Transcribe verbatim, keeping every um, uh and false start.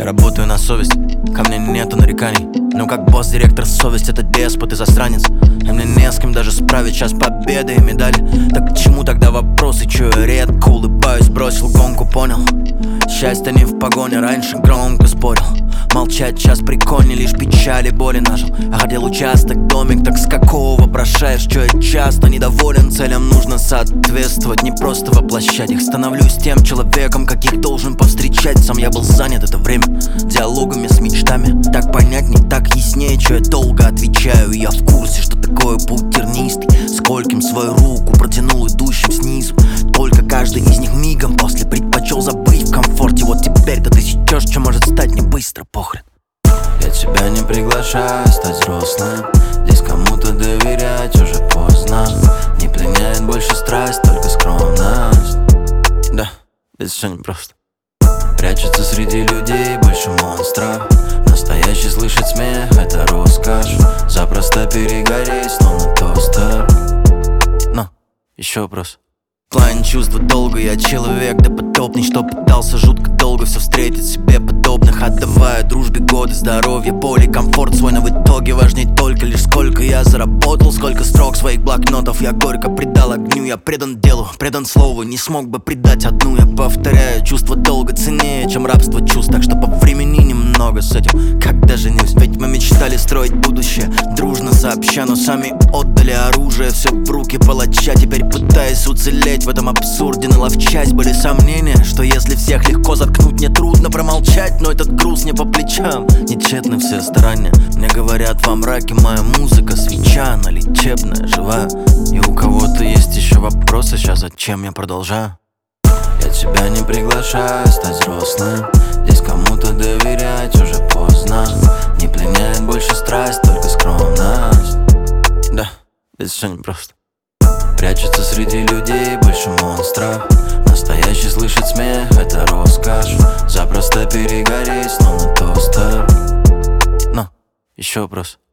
работаю на совесть, ко мне нету нареканий. Ну как босс, директор, совесть — это деспот и засранец. И мне не с кем даже справить час победы и медали. Так к чему тогда вопросы, чё я редко улыбаюсь? Бросил гонку, понял, счастье не в погоне. Раньше громко спорил, молчать час прикольней, лишь печали, боли нажил. А хотел участок, домик, так с какого вопрошаешь? Чё я часто недоволен, целям нужно соответствовать, не просто воплощать их. Становлюсь тем человеком, каких должен повстречать. Сам я был занят это время диалогами с мечтами. Так понятней, так яснее, чё я долго отвечаю. Я в курсе, что такое путь тернистый, скольким свою руку протянул идущим снизу. Только каждый из них мигом после предпочел забыть в комфорте. Вот теперь-то ты сечешь, что может стать не быстро, похрен. Я тебя не приглашаю стать взрослым, здесь кому-то доверять уже поздно. Не пленяет больше страсть, только скромность. Да, здесь все непросто. Прячется среди людей больше монстров. Настоящий слышать смех — это роскошь. Запросто перегореть, словно тостер. Но, еще вопрос. В плане чувства долго я человек допотопный, что пытался жутко долго все встретить себе подобных, отдавая дружбе годы, здоровье, боли, комфорт свой. Но в итоге важней только лишь сколько я заработал, сколько строк своих блокнотов я горько предал огню. Я предан делу, предан слову, не смог бы предать одну. Я повторяю, чувство долга ценнее, чем рабство чувств. Так что по времени немного с этим, когда женюсь. Ведь мы мечтали строить будущее дружно сообща, но сами отдали оружие все в руки палача. Теперь пытаясь уцелеть в этом абсурде, наловчась. Были сомнения, что если всех легко заткнуть, мне трудно промолчать. Но этот груз не по плечам, не тщетны все старания. Мне говорят, во мраке моя музыка свеча, она лечебная, живая. И у кого-то есть еще вопросы, сейчас зачем я продолжаю? Я тебя не приглашаю стать взрослым, здесь кому-то доверять уже поздно. Не пленяет больше страсть, только скромность. Да, здесь все непросто. Прячется среди людей больше монстров. Настоящий слышать смех — это роскошь. Запросто перегореть, словно тостер. Но, еще вопрос.